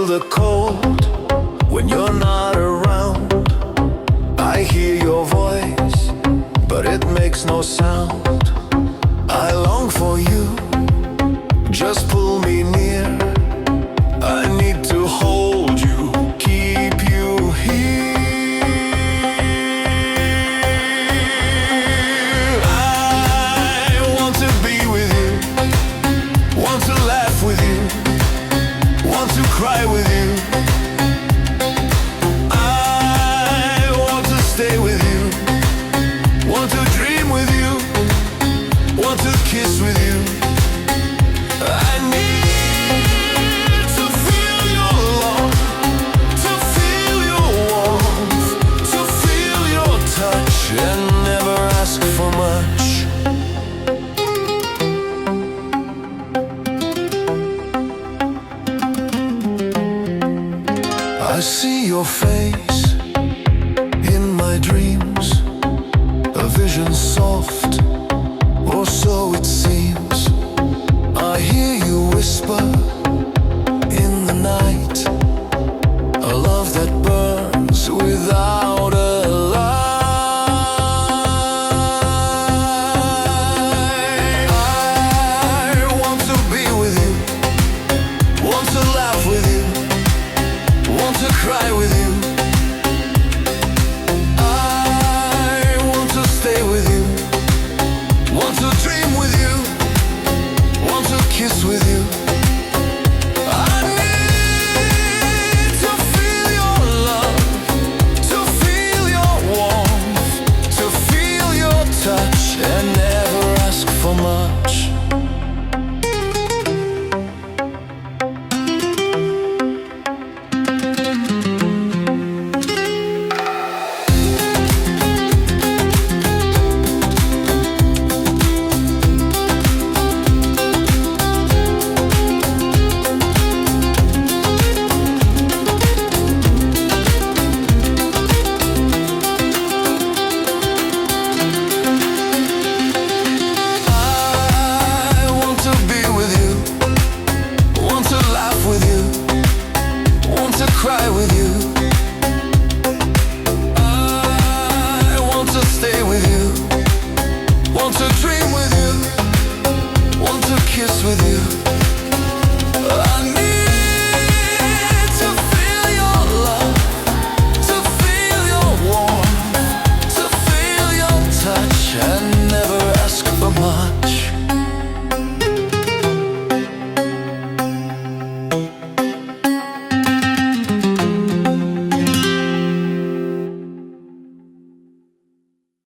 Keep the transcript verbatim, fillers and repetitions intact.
the cold when you're not around. I hear your voice, but it makes no sound. I long for you, just pull me near. I need to hold you, keep you here. I want to be with you, want to laugh with you, want to cry with you. I want to stay with you, want to dream with you, want to kiss with you. I need to feel your love, to feel your warmth, to feel your touch, and never ask for much. I see your face